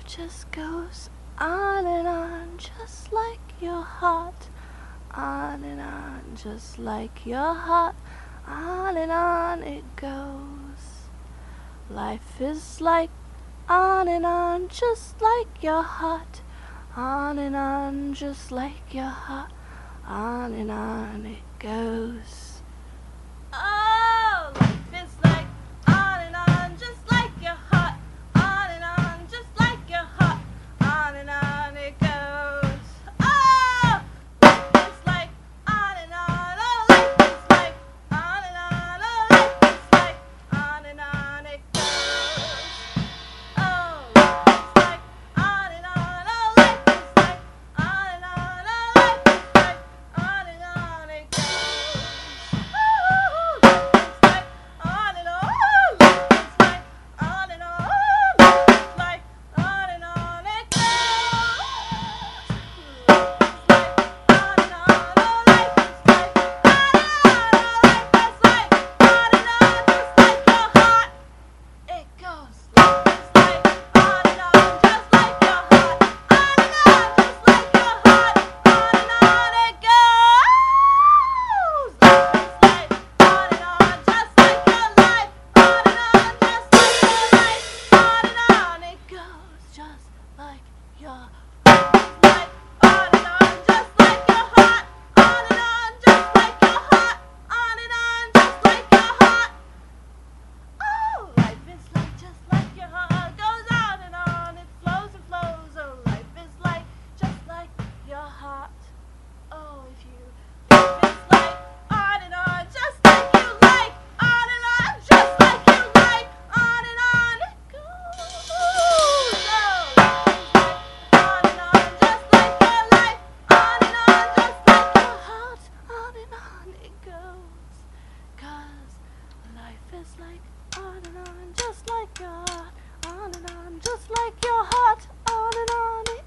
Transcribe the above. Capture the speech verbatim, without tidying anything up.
just goes on and on, just like your heart. On and on, just like your heart. On and on it goes. Life is like on and on, just like your heart. On and on, just like your heart. On and on it goes. Oh, life is like on and on, just like your heart. On and on, just like your heart. On and on it goes. Oh, life is like on and on. Oh, life is like on and on. Oh, life is like on and on it goes. Oh, life is like on and on. Oh, life is like on and on. Oh, life is like on and on it goes. Oh, if you life is like on and on, just like you like, on and on, just like you like, on and on it goes. Oh, life is like on and on, just like your life, on and on, just like your heart, on and on it goes. 'Cause life is like on and on, just like your heart, on and on, just like your heart, on and on it